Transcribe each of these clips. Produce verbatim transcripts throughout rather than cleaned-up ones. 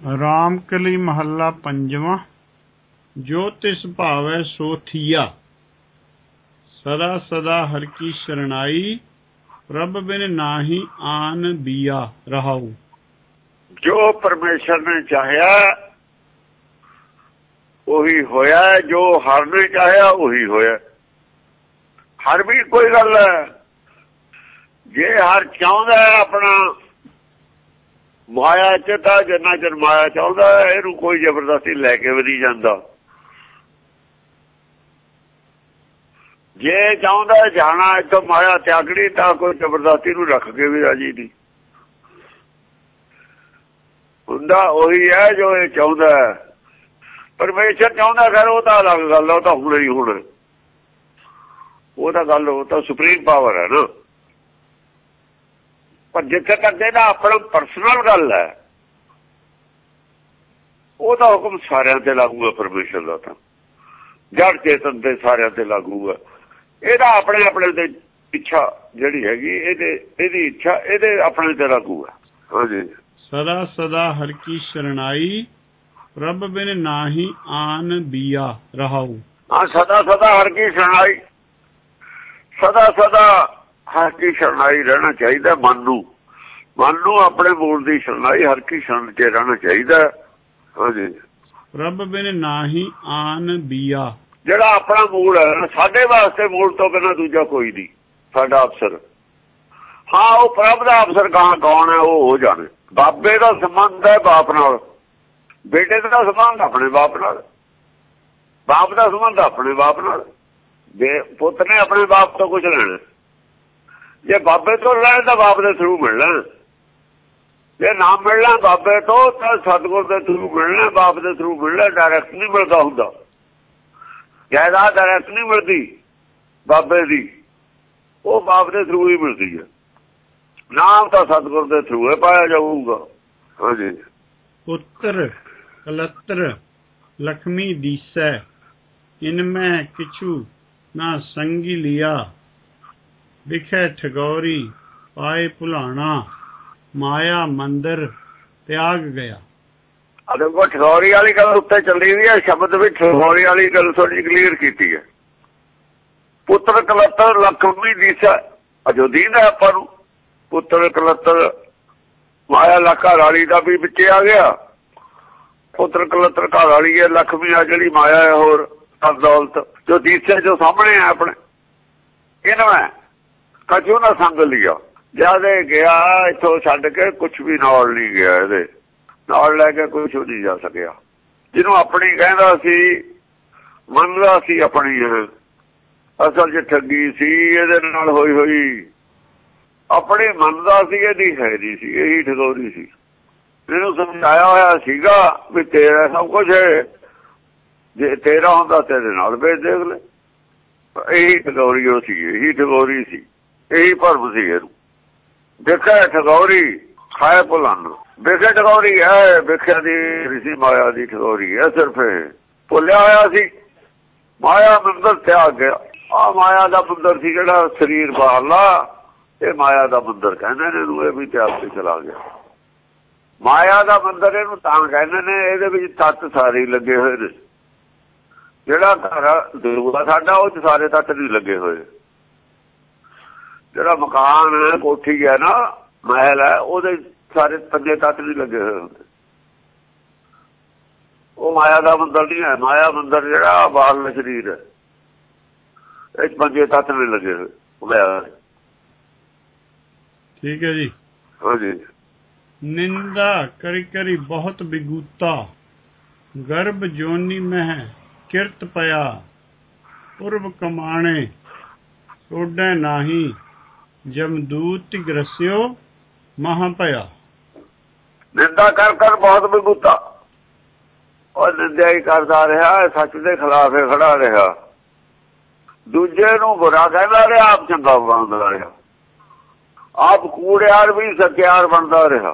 राम कली महला पंजवा। जो तिस भावै सो थिया, सदा सदा हर की शरणाई, प्रभ बिन नाही आन बिया रहाऊ। जो परमेश्वर ने चाहया ਉਹੀ ਹੋਇਆ, जो हर ने चाहया ਉਹੀ ਹੋਇਆ। हर भी कोई गल है, जे हर चाहता है अपना माया च, तां जिन्ना चਿਰ माया चाहता है ਇਹਨੂੰ कोई जबरदस्ती लैके भी नहीं जाता। जे चाहता है जाना इतो माया त्यागनी, तां कोई जबरदस्ती नूं रख के भी राजी नहीं हुंदा। ਉਹੀ है जो ये चाहता है। परमेश्वर चाहता खैर वो तो अलग गल है, वो तो होना ही होना, वो तो गल वो तो सुप्रीम पावर है ना। पर जिथे तक ਇਹਦਾ अपना परसनल गल है, वो तो हुक्म सारिਆਂ ते लागू है। परमेश्वर का तो जड़ चेतन ते सारिਆਂ ते लागू है। ਇਹਦਾ अपने अपने ते इच्छा जिहड़ी हैगी, ਇਹਦੇ ਇਹਦੀ इच्छा ਇਹਦੇ अपने ते लागू है। हाँ जी। सदा सदा हर की शरणाई, प्रभ बिन नाही आन बिया रहाऊ। हाँ, सदा सदा हर की शरणाई, सदा सदा हर की शरणाई रहना चाहिए। मन नू मन नू अपने मूल की शरणाई हर की शरण च रहना चाहिए। हाँ जी। प्रभ बिन नाही आन बिया, ਜਿਹੜਾ अपना मूल है साडे वास्ते, मूल तो बिना दूजा कोई नहीं साडा अफसर। हाँ, वो प्रभ का अफसर कहाँ कौन है वो हो जाने। बाबे का संबंध है बाप नाल, बेटे का संबंध अपने बाप नाल, बाप का संबंध अपने बाप नाल। पुत ने अपने बाप तो कुछ लेना, जे बाबे तो लेना तो बाप के थ्रू मिलना, जे ना मिलना बाबे तो सतगुर के थ्रू मिलना, बाप के थ्रू मिलना। डायरैक्ट नहीं मिलता हुंदा, जायदाद डायरैक्ट नहीं मिलती बाबे दी, वो बाप के थ्रू ही मिलती है। नाम तो सतगुर के थ्रू है पाया जाऊगा। हाँ जी। पुत्र कलत्र लक्ष्मी दीसै, इनमें किछु ना संगी लिया, बिखे ठगौरी पाए भुलाना, माया मंदिर त्याग गया। देखो, ठगौरी वाली गल उत्ते चली हुई है, शब्द भी ठगौरी वाली गल थोड़ी क्लीयर की है। पुत्र कलत्र लक्ष्मी दीसै, अजो दीन है आपां नूं। पुत्र कलत्र माया ला घर वाली का भी बिचे आ गया। पुत्र कलत्र घर वाली है, लक्ष्मी आ जिहड़ी माया है होर धन दौलत, जो दीसे जो सामने है अपने, इनमें कछु ना संग लिया। जद गया इथों छड्ड के कुछ भी नाल नहीं गया, इहदे नाल लैके कुछ नहीं जा सकिया। जिन्हों अपनी कहंदा सी, मनदा सी अपनी, असल च ठगी सी इहदे नाल होई होई। अपनी मनदा सी, इहदी है नहीं सी, यही ठगौरी सी। इहनूं समझाया होया सीगा भी तेरा सब कुछ है, जे तेरा हुंदा तेरे नाल भेज देख ले। यही ठगौरी हो सी, यही ठगौरी सी, यही भरम सी। इहनूं देखा ठगौरी खाए भुलाना, बेखे ठगौरी है, बेख्या दी ऋषि माया दी ठगौरी है। सिर्फ भुलिया होया सी, माया मंदिर त्याग गया। आ माया का मंदिर सी जिहड़ा शरीर बाहरला, ये माया का मंदिर कहंदे ने इहनूं, ये भी त्याग के चला गया। माया का मंदिर इहनूं तां कहंदे ने, इहदे विच तत्त सारे लगे होए ने। जिहड़ा घर दूआ साडा उह सारे तत्त नहीं लगे हुए। जिहड़ा मकान है, कोठी है ना, महल है, उहदे सारे पंजे तत्त नहीं लगे हुए होंदे। वो माया का मंदिर नहीं है। माया मंदिर जिहड़ा बाहरला शरीर है, इस पंजे तत्त नहीं लगे हुए माया। ठीक है जी। हाँ जी। निंदा करी करी बहुत बिगूता, गर्भ जोनी में किरत पया, पूर्व कमाणे सोडे नाही, जमदूत ग्रस्यो महा पया। निंदा कर कर बहुत बिगूता, और निंदा ही करता रहा, सच के खिलाफ ही खड़ा रहा। दूजे नूं बुरा कहता रहा, आप चंगा बनता रहा। आप कूड़ियार भी सत्यार बनता रहा।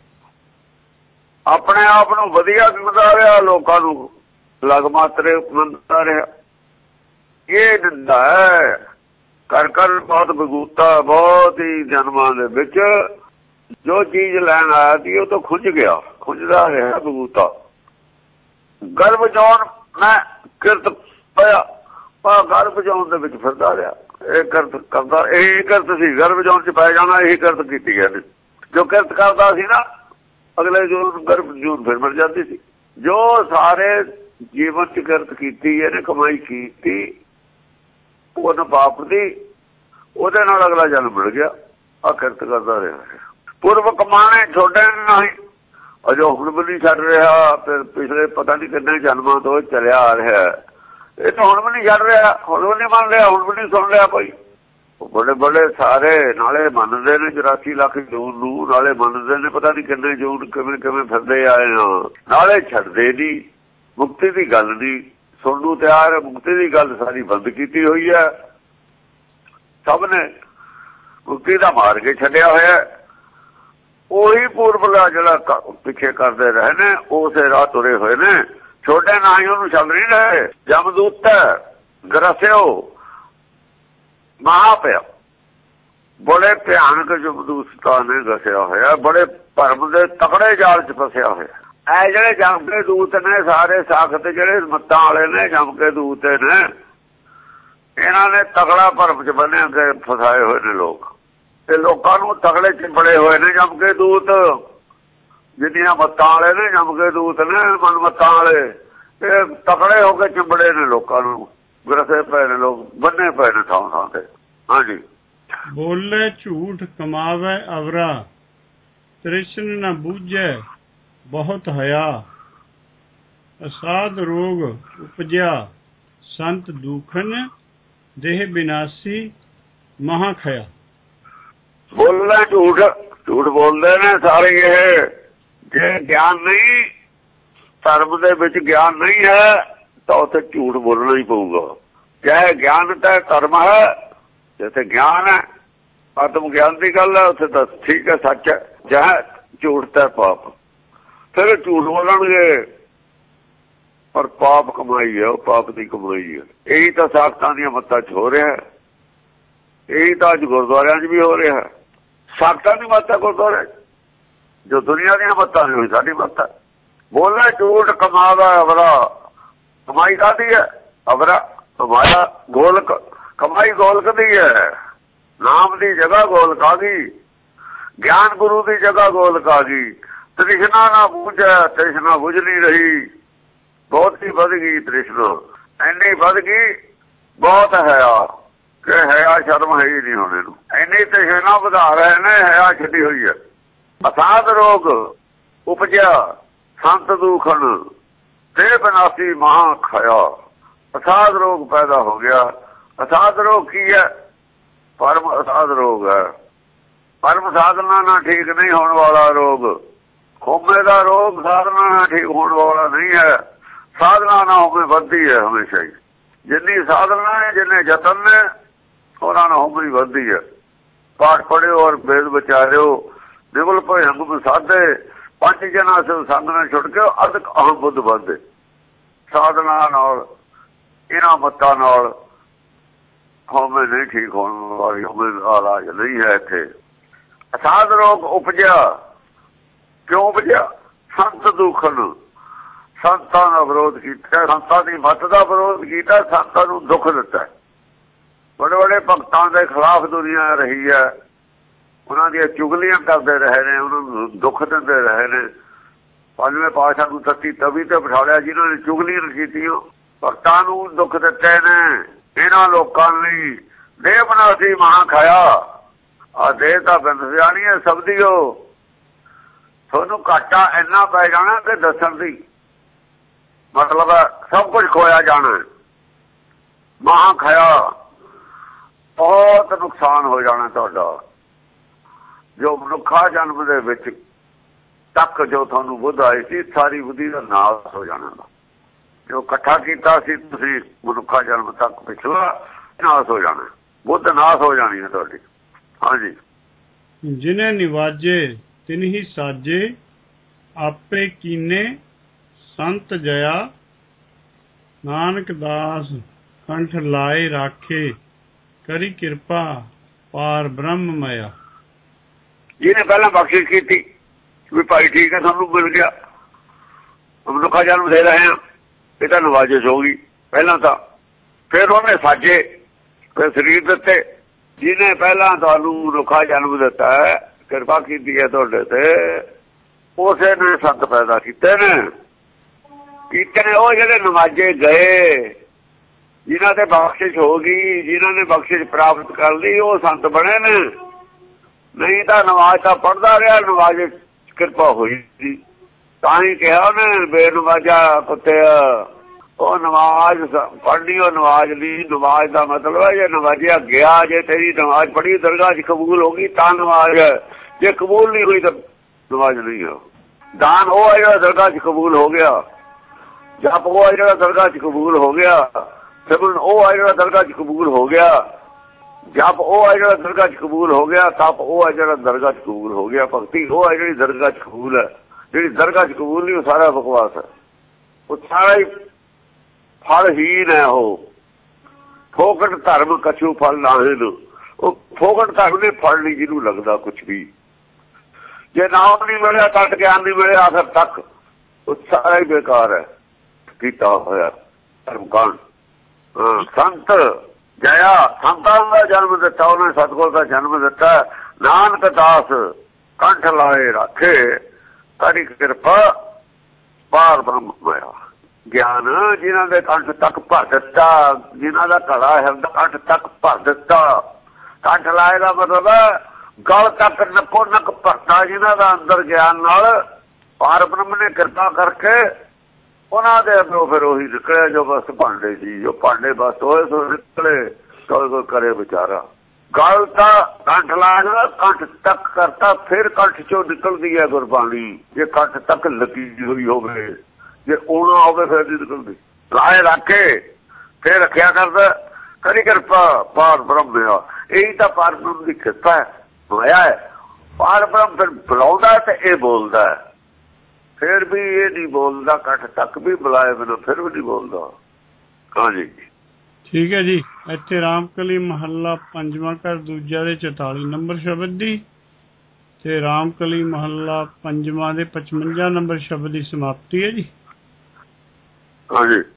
अपने आप नूं वधिया कहता रहा, लोकां नूं लग मात्रे मनता रहा। ये निंदा है। कर कर बहुत बिगूता, बहुत ही जन्मां दे विच ਜੋ ਚੀਜ਼ ਲੈਣ ਆਇਆ ਸੀ ਉਹ ਤਾਂ ਖੁੱਜ ਗਿਆ, ਖੁੱਜਦਾ ਰਿਹਾ ਬਗੂਤਾ। ਗਰਭ ਜੌਨ ਮੈਂ ਕਿਰਤ ਪਿਆ, ਪਰ ਗਰਭ ਜੌਨ ਦੇ ਵਿੱਚ ਫਿਰਦਾ ਰਿਹਾ। ਇਹ ਕਿਰਤ ਕਰਦਾ, ਇਹੀ ਕਿਰਤ ਸੀ, ਗਰਭ ਜੌਨ ਚ ਪੈ ਜਾਣਾ, ਇਹੀ ਕਿਰਤ ਕੀਤੀ ਹੈ। ਜੋ ਕਿਰਤ ਕਰਦਾ ਸੀ ਨਾ ਅਗਲੇ ਜੂਨ ਗਰਭ ਜੂਨ ਫਿਰ ਮਿਲ ਜਾਂਦੀ ਸੀ। ਜੋ ਸਾਰੇ ਜੀਵਨ ਚ ਕਿਰਤ ਕੀਤੀ ਇਹਨੇ, ਕਮਾਈ ਕੀਤੀ ਉਹਨ ਬਾਪ ਦੀ, ਉਹਦੇ ਨਾਲ ਅਗਲਾ ਜਨਮ ਮਿਲ ਗਿਆ। ਆ ਕਿਰਤ ਕਰਦਾ ਰਿਹਾ। ਪੁਰਬ ਕਮਾਣੇ ਛੋਡੇ ਨਹੀਂ, ਅਜੋ ਹੁਣ ਵੀ ਨਹੀਂ ਛੱਡ ਰਿਹਾ। ਫਿਰ ਪਿਛਲੇ ਪਤਾ ਨਹੀਂ ਕਿੰਨੇ ਜਨਮਾਂ ਤੋਂ ਚੱਲਿਆ ਆ ਰਿਹਾ। ਇਹ ਤਾਂ ਹੁਣ ਵੀ ਨਹੀਂ ਛੱਡ ਰਿਹਾ, ਹੁਣ ਵੀ ਨਹੀਂ ਮੰਨ ਲਿਆ, ਹੁਣ ਵੀ ਨਹੀਂ ਸੁਣ ਲਿਆ ਕੋਈ। ਬੜੇ ਬੜੇ ਸਾਰੇ ਨਾਲੇ ਮੰਨਦੇ ਨੇ ਚੁਰਾਸੀ ਲੱਖ ਜੂਨ ਨੂੰ, ਨਾਲੇ ਮੰਨਦੇ ਨੇ ਪਤਾ ਨਹੀਂ ਕਿੰਨੇ ਜੂਨ ਕਿਵੇਂ ਕਿਵੇਂ ਫਿਰਦੇ ਆਏ ਆ, ਨਾਲੇ ਛੱਡਦੇ ਨਹੀਂ। ਮੁਕਤੀ ਦੀ ਗੱਲ ਨਹੀਂ ਸੁਣਨ ਨੂੰ ਤਿਆਰ। ਮੁਕਤੀ ਦੀ ਗੱਲ ਸਾਰੀ ਬੰਦ ਕੀਤੀ ਹੋਈ ਹੈ ਸਭ ਨੇ। ਮੁਕਤੀ ਦਾ ਮਾਰ ਕੇ ਛੱਡਿਆ ਹੋਇਆ। ਉਹੀ ਪੂਰਬਲਾ ਜਿਹੜਾ ਪਿੱਛੇ ਕਰਦੇ ਰਹੇ ਨੇ ਉਸੇ ਰਾਹ ਤੁਰੇ ਹੋਏ ਨੇ। ਛੋਟੇ ਨਾ ਹੀ ਉਹਨੂੰ ਛੱਡ ਨਹੀਂ ਰਹੇ। ਜਮਦੂਤ ਗਰਸਿਓ ਮਹਾ ਪਿਆ, ਬੜੇ ਭਿਆਨਕ ਜਮਦੂਤਾਂ ਨੇ ਗਸਿਆ ਹੋਇਆ, ਬੜੇ ਭਰਮ ਦੇ ਤਕੜੇ ਜਾਲ ਚ ਫਸਿਆ ਹੋਇਆ। ਇਹ ਜਿਹੜੇ ਜਮ ਕੇ ਦੂਤ ਨੇ ਸਾਰੇ ਸਾਖਤ ਜਿਹੜੇ ਮੱਤਾਂ ਵਾਲੇ ਨੇ, ਜਮ ਕੇ ਦੂਤ ਨੇ, ਇਹਨਾਂ ਨੇ ਤਕੜਾ ਭਰਮ ਚ ਬੰਨਿਆ ਕੇ ਫਸਾਏ ਹੋਏ ਨੇ ਲੋਕ। ਤੇ ਲੋਕਾਂ ਨੂੰ ਤਕੜੇ ਚਿੰਬੜੇ ਹੋਏ ਨੇ ਜਮ ਕੇ ਦੂਤ। ਜਿੰਨੀਆਂ ਮੱਤਾਂ ਵਾਲੇ ਨੇ ਜਮ ਕੇ ਦੂਤ ਨੇ, ਮਨ ਮੱਤਾਂ ਵਾਲੇ, ਇਹ ਤਕੜੇ ਹੋ ਕੇ ਚਿੰਬੜੇ ਨੇ ਲੋਕਾਂ ਨੂੰ, ਗਰਸੇ ਪਏ ਨੇ ਲੋਕ, ਬੰਨੇ ਪਏ ਨੇ ਥਾਂ ਥਾਂ ਤੇ। ਹਾਂਜੀ। ਬੋਲੇ ਝੂਠ ਕਮਾਵੇ ਅਵਰਾ, ਤ੍ਰਿਸ਼ਨ ਨ ਬੂਝੈ ਬਹੁਤ ਹਇਆ। ਅਸਾਧ ਰੋਗ ਉਪਜਿਆ ਸੰਤ ਦੂਖਨ, ਦੇਹ ਬਿਨਾਸੀ ਮਹਾ ਖਇਆ। ਬੋਲਣਾ ਝੂਠ, ਝੂਠ ਬੋਲਦੇ ਨੇ ਸਾਰੇ। ਇਹ ਜੇ ਗਿਆਨ ਨਹੀਂ, ਧਰਮ ਦੇ ਵਿੱਚ ਗਿਆਨ ਨਹੀਂ ਹੈ ਤਾਂ ਉੱਥੇ ਝੂਠ ਬੋਲਣਾ ਹੀ ਪਊਗਾ। ਚਾਹੇ ਗਿਆਨ ਤਾਂ ਧਰਮ ਹੈ, ਜਿੱਥੇ ਗਿਆਨ ਹੈ ਆਤਮ ਗਿਆਨ ਦੀ ਗੱਲ ਹੈ ਉੱਥੇ ਤਾਂ ਠੀਕ ਹੈ, ਸੱਚ ਹੈ। ਚਾਹੇ ਝੂਠ ਤਾਂ ਪਾਪ, ਫਿਰ ਝੂਠ ਬੋਲਣਗੇ ਪਰ ਪਾਪ ਕਮਾਈ ਹੈ, ਉਹ ਪਾਪ ਦੀ ਕਮਾਈ ਹੈ। ਇਹੀ ਤਾਂ ਸਾਖਤਾਂ ਦੀਆਂ ਮੱਤਾਂ ਚ ਹੋ ਰਿਹਾ, ਇਹੀ ਤਾਂ ਅੱਜ ਗੁਰਦੁਆਰਿਆਂ ਚ ਵੀ ਹੋ ਰਿਹਾ। ਸਾਖਤਾਂ ਦੀ ਮੱਤ ਹੈ ਗੁਰਦੁਆਰੇ, ਜੋ ਦੁਨੀਆ ਦੀਆਂ ਮੱਤਾਂ ਨੇ ਸਾਡੀ ਮੱਤ ਹੈ। ਬੋਲੇ ਝੂਠ ਕਮਾਵਾ ਅਵਰਾ, ਕਮਾਈ ਕਾਹਦੀ ਹੈ? ਅਵਰਾ ਕਮਾਇਆ ਗੋਲਕ, ਕਮਾਈ ਗੋਲਕ ਦੀ ਹੈ। ਨਾਮ ਦੀ ਜਗ੍ਹਾ ਗੋਲਕ ਆ ਗਈ, ਗਿਆਨ ਗੁਰੂ ਦੀ ਜਗ੍ਹਾ ਗੋਲਕ ਆ ਗਈ। ਤ੍ਰਿਸ਼ਨਾ ਨਾ ਬੂਝੈ, ਤ੍ਰਿਸ਼ਨਾ ਬੁਝ ਨਹੀਂ ਰਹੀ, ਬਹੁਤ ਹੀ ਵੱਧ ਗਈ ਤ੍ਰਿਸ਼ਨਾ, ਇੰਨੀ ਵੱਧ ਗਈ ਬਹੁਤ ਹੈ ਕਿ ਹੈ ਸ਼ਰਮ ਹੈ ਹੀ ਨਹੀਂ ਹੁਣ ਇਹਨੂੰ। ਇੰਨੀ ਤ੍ਰਿਸ਼ਨਾ ਵਧਾ ਰਹੇ ਨੇ, ਹੈ ਛੱਡੀ ਹੋਈ ਹੈ। ਅਸਾਧ ਰੋਗ ਉਪਜਿਆ ਸੰਤ ਦੂਖਨ, ਤੇ ਬਿਨਾਸੀ ਮਹਾ ਖਇਆ। ਅਸਾਧ ਰੋਗ ਪੈਦਾ ਹੋ ਗਿਆ। ਅਸਾਧ ਰੋਗ ਕੀ ਹੈ? ਪਰਮ ਅਸਾਧ ਰੋਗ ਹੈ। ਪਰਮ ਸਾਧਨਾ ਨਾਲ ਠੀਕ ਨਹੀਂ ਹੋਣ ਵਾਲਾ ਰੋਗ। ਖੋਮੇ ਦਾ ਰੋਗ ਸਾਧਨਾ ਨਾਲ ਠੀਕ ਹੋਣ ਵਾਲਾ ਨਹੀਂ ਹੈ। ਸਾਧਨਾ ਨਾ ਹੋਵੇ ਵੱਧਦੀ ਹੈ ਹਮੇਸ਼ਾ ਹੀ। ਜਿੰਨੀ ਸਾਧਨਾ ਹੈ, ਜਿੰਨੇ ਯਤਨ ਨੇ, ਉਹਨਾਂ ਨਾਲ ਹੋਮੀ ਵੱਧਦੀ ਹੈ। ਪਾਠ ਪੜ੍ਹਿਓ ਔਰ ਵੇਦ ਵਿਚਾਰਿਓ, ਨਿਵਲ ਭਯੰਗ ਸਾਧੇ, ਪੰਜ ਜਨਾਂ ਸੇ ਸੰਗ ਨਾਲ ਛੁੱਟ ਕੇ ਅਦਕ ਅਹਮ ਬੁੱਧ ਵੱਧਦੇ। ਸਾਧਨਾ ਨਾਲ, ਇਹਨਾਂ ਮੱਤਾਂ ਨਾਲ ਹੋਮੇ ਨਹੀਂ ਠੀਕ ਹੋਣ ਵਾਲੀ, ਹੋਮੇ ਦਾ ਇਲਾਜ ਨਹੀਂ ਹੈ ਇੱਥੇ। ਅਸਾਧ ਰੋਗ ਉਪਜਿਆ, ਕਿਉਂ ਉਪਜਿਆ? ਸੰਤ ਦੁਖਨ, ਸੰਤਾਂ ਦਾ ਵਿਰੋਧ ਕੀਤਾ, ਸੰਤਾਂ ਦੀ ਮੱਤ ਦਾ ਵਿਰੋਧ ਕੀਤਾ, ਸੰਤਾਂ ਨੂੰ ਦੁੱਖ ਦਿੱਤਾ। ਬੜੇ ਬੜੇ ਭਗਤਾਂ ਦੇ ਖਿਲਾਫ ਦੁਨੀਆ ਰਹੀ ਹੈ, ਉਹਨਾਂ ਦੀਆਂ ਚੁਗਲੀਆਂ ਕਰਦੇ ਰਹੇ ਨੇ, ਉਹਨਾਂ ਨੂੰ ਦੁੱਖ ਦਿੰਦੇ ਰਹੇ ਨੇ। ਪੰਜਵੇਂ ਪਾਤਸ਼ਾਹ ਨੂੰ ਤੱਤੀ ਤਵੀ ਤੇ ਬਿਠਾ ਲਿਆ ਜਿਨ੍ਹਾਂ ਨੇ ਚੁਗਲੀਆਂ ਕੀਤੀਆਂ, ਭਗਤਾਂ ਨੂੰ ਦੁੱਖ ਦਿੱਤੇ ਨੇ। ਇਹਨਾਂ ਲੋਕਾਂ ਲਈ ਦੇਹ ਬਿਨਾਸੀ ਮਹਾ ਖਇਆ। ਆ ਦੇਹ ਤਾਂ ਬਿਨਸਿਆਣੀ ਹੈ ਸਭ ਦੀ। ਉਹ ਤੁਹਾਨੂੰ ਘਾਟਾ ਇੰਨਾ ਪੈ ਜਾਣਾ ਕਿ ਦੱਸਣ ਦੀ ਮਤਲਬ ਸਭ ਕੁਝ ਖੋਇਆ ਜਾਣਾ। ਮਹਾ ਖਇਆ, ਬਹੁਤ ਨੁਕਸਾਨ ਹੋ ਜਾਣਾ ਤੁਹਾਡਾ। ਜੋ ਮਨੁੱਖਾ ਜਨਮ ਦੇ ਵਿੱਚ ਤੱਕ ਜੋ ਤੁਹਾਨੂੰ ਬੁੱਧ ਆਈ ਸੀ, ਸਾਰੀ ਬੁੱਧੀ ਦਾ ਨਾਸ਼ ਹੋ ਜਾਣਾ। ਜੋ ਇਕੱਠਾ ਕੀਤਾ ਸੀ ਤੁਸੀਂ ਮਨੁੱਖਾ ਜਨਮ ਤੱਕ, ਪਿਛਲਾ ਨਾਸ਼ ਹੋ ਜਾਣਾ, ਬੁੱਧ ਨਾਸ਼ ਹੋ ਜਾਣੀ ਹੈ ਤੁਹਾਡੀ। ਹਾਂਜੀ। ਜਿਨੇ ਨਿਵਾਜੇ ਤਿਨਹੀ ਸਾਜੇ, ਆਪੇ ਕੀਨੇ ਸੰਤ ਜਇਆ। ਨਾਨਕ ਦਾਸ ਕੰਠ ਲਾਏ ਰਾਖੇ, ਕਰੀ ਕਿਰਪਾ ਪਾਰ ਬ੍ਰਹਮ ਮਾਇਆ। ਜਿਹਨੇ ਪਹਿਲਾਂ ਬਖਸ਼ਿਸ਼ ਕੀਤੀ ਵੀ ਭਾਈ ਠੀਕ ਹੈ ਸਾਨੂੰ ਮਿਲ ਗਿਆ, ਮਨੁੱਖਾ ਜਨਮ ਦੇ ਰਹੇ ਹਾਂ, ਇਹ ਤਾਂ ਨਵਾਜ਼ਿਸ਼ ਹੋ ਗਈ ਪਹਿਲਾਂ ਤਾਂ। ਫਿਰ ਉਹਨੇ ਸਾਜੇ ਫਿਰ ਸਰੀਰ ਦਿੱਤੇ। ਜਿਹਨੇ ਪਹਿਲਾਂ ਤੁਹਾਨੂੰ ਮਨੁੱਖਾ ਜਨਮ ਦਿੱਤਾ ਹੈ, ਕਿਰਪਾ ਕੀਤੀ ਹੈ ਤੁਹਾਡੇ ਤੇ, ਉਸੇ ਨੇ ਸੰਤ ਪੈਦਾ ਕੀਤੇ ਨੇ ਕੀਤੇ ਨੇ ਉਹ ਜਿਹੜੇ ਨਵਾਜੇ ਗਏ, ਜਿਨ੍ਹਾਂ ਤੇ ਬਖਸ਼ਿਸ਼ ਹੋ ਗਈ, ਜਿਨ੍ਹਾਂ ਨੇ ਬਖਸ਼ਿਸ਼ ਪ੍ਰਾਪਤ ਕਰ ਲਈ, ਉਹ ਸੰਤ ਬਣੇ ਨੇ। ਨਹੀਂ ਤਾਂ ਨਵਾਜ਼ ਤਾਂ ਪੜ੍ਹਦਾ ਰਿਹਾ, ਨਵਾਜ਼ ਕਿਰਪਾ ਹੋਈ ਸੀ। ਤਾਂ ਹੀ ਕਿਹਾ ਉਹਨੇ ਬੇਨਵਾਜਾ ਕੁੱਤੇ, ਉਹ ਨਵਾਜ਼ ਪੜ੍ਹਨੀ ਉਹ ਨਵਾਜ਼ ਦੀ। ਨਵਾਜ਼ ਦਾ ਮਤਲਬ ਹੈ ਜੇ ਨਵਾਜ਼ਿਆ ਗਿਆ, ਜੇ ਤੇਰੀ ਨਵਾਜ਼ ਪੜ੍ਹੀ ਦਰਗਾਹ 'ਚ ਕਬੂਲ ਹੋ ਗਈ ਤਾਂ ਨਵਾਜ਼ ਹੈ, ਜੇ ਕਬੂਲ ਨਹੀਂ ਹੋਈ ਤਾਂ ਨਵਾਜ਼ ਨਹੀਂ ਹੈ। ਦਾਨ ਉਹ ਹੈ ਜਿਹੜਾ ਦਰਗਾਹ 'ਚ ਕਬੂਲ ਹੋ ਗਿਆ, ਜਪ ਉਹ ਹੈ ਜਿਹੜਾ ਦਰਗਾਹ 'ਚ ਕਬੂਲ ਹੋ ਗਿਆ, ਸਿਮਰਨ ਉਹ ਹੈ ਜਿਹੜਾ ਦਰਗਾਹ 'ਚ ਕਬੂਲ ਹੋ ਗਿਆ, ਜਪ ਉਹ ਹੈ ਜਿਹੜਾ ਦਰਗਾਹ 'ਚ ਕਬੂਲ ਹੋ ਗਿਆ, ਤਪ ਉਹ ਹੈ ਜਿਹੜਾ ਦਰਗਾਹ 'ਚ ਕਬੂਲ ਹੋ ਗਿਆ, ਭਗਤੀ ਉਹ ਹੈ ਜਿਹੜੀ ਦਰਗਾਹ 'ਚ ਕਬੂਲ ਹੈ। ਜਿਹੜੀ ਦਰਗਾਹ 'ਚ ਕਬੂਲ ਨਹੀਂ ਉਹ ਸਾਰਾ ਬਕਵਾਸ ਹੈ, ਉਹ ਸਾਰਾ ਹੀ ਫਲਹੀਨ ਹੈ। ਉਹ ਫੋਕਟ ਧਰਮ ਕਛੂ ਫਲ ਲਾਹੇ ਨੂੰ, ਉਹ ਫੋਕਟ ਧਰਮ ਦੇ ਫਲ ਨਹੀਂ ਜਿਹਨੂੰ ਲੱਗਦਾ ਕੁਛ ਵੀ। ਜੇ ਨਾਮ ਨਹੀਂ ਮਿਲਿਆ, ਤਤ ਗਿਆਨ ਨਹੀਂ ਮਿਲਿਆ, ਆਖਰ ਤੱਕ ਉਹ ਸਾਰਾ ਹੀ ਬੇਕਾਰ ਹੈ ਕੀਤਾ ਹੋਇਆ ਧਰਮ ਕਾਂਡ। ਸੰਤ ਜਇਆ, ਸੰਤਾਂ ਦਾ ਜਨਮ ਦਿੱਤਾ ਉਹਨੇ, ਸਤਿਗੁਰ ਦਾ ਜਨਮ ਦਿੱਤਾ। ਨਾਨਕ ਦਾਸ ਕੰਠ ਲਾਏ ਰੱਖੇ, ਕਰੀ ਕਿਰਪਾ ਪਾਰ ਬ੍ਰਹਮ ਹੋਇਆ। ਗਿਆਨ ਜਿਨ੍ਹਾਂ ਦੇ ਕੰਠ ਤੱਕ ਭਰ ਦਿੱਤਾ, ਜਿਨ੍ਹਾਂ ਦਾ ਘੜਾ ਹਿਰਦਾ ਕੰਠ ਤੱਕ ਭਰ ਦਿੱਤਾ। ਕੰਠ ਲਾਏ ਦਾ ਮਤਲਬ ਗਲ ਤੱਕ ਨੱਕੋ ਨੱਕ ਭਰਤਾ, ਜਿਨ੍ਹਾਂ ਦਾ ਅੰਦਰ ਗਿਆਨ ਨਾਲ ਪਾਰ ਬ੍ਰਹਮ ਨੇ ਕਿਰਪਾ ਕਰਕੇ ਉਹਨਾਂ ਦੇ ਅੰਦਰੋਂ ਫਿਰ ਉਹੀ ਨਿਕਲਿਆ ਜੋ ਬਸ ਭਾਂਡੇ ਸੀ, ਜੋ ਭਾਂਡੇ ਬਸ ਹੋਏ ਸੋ ਨਿਕਲੇ, ਕੋਈ ਕਰੇ ਵਿਚਾਰਾ। ਗਲ ਤਾਂ ਕੰਠ ਲਾ ਕੰਠ ਤੱਕ ਕਰਤਾ, ਫਿਰ ਕੰਠ ਚੋਂ ਨਿਕਲਦੀ ਹੈ ਗੁਰਬਾਣੀ। ਜੇ ਕੰਠ ਤੱਕ ਲੱਗੀ ਹੋਈ ਹੋਵੇ, ਜੇ ਆਉਣਾ ਹੋਵੇ ਫਿਰ ਨਹੀਂ ਨਿਕਲਦੀ। ਲਾਏ ਰੱਖ ਕੇ ਫਿਰ ਰੱਖਿਆ ਕਰਦਾ, ਕਰੀ ਕਿਰਪਾ ਪਾਰ ਬ੍ਰਹਮ ਹੋਇਆ। ਇਹੀ ਤਾਂ ਪਾਰ ਬ੍ਰਹਮ ਦੀ ਕਿਰਪਾ ਹੈ, ਹੋਇਆ ਹੈ। ਪਾਰ ਬ੍ਰਹਮ ਫਿਰ ਬੁਲਾਉਂਦਾ ਤੇ ਇਹ ਬੋਲਦਾ, ਫਿਰ ਵੀ ਇਹ ਨਹੀਂ ਬੋਲਦਾ, ਕੰਠ ਤੱਕ ਵੀ ਬੁਲਾਏ ਬਿਨਾਂ ਫਿਰ ਵੀ ਨਹੀਂ ਬੋਲਦਾ। ਹਾਂਜੀ ਠੀਕ ਹੈ ਜੀ। ਇੱਥੇ ਰਾਮਕਲੀ ਮਹੱਲਾ ਪੰਜਵਾਂ ਘਰ ਦੂਜਾ ਦੇ ਚੁਤਾਲੀ ਨੰਬਰ ਸ਼ਬਦ ਦੀ ਤੇ ਰਾਮਕਲੀ ਮਹੱਲਾ ਪੰਜਵਾਂ ਦੇ ਪਚਵੰਜਾ ਨੰਬਰ ਸ਼ਬਦ ਦੀ ਸਮਾਪਤੀ ਹੈ ਜੀ। ਹਾਂਜੀ।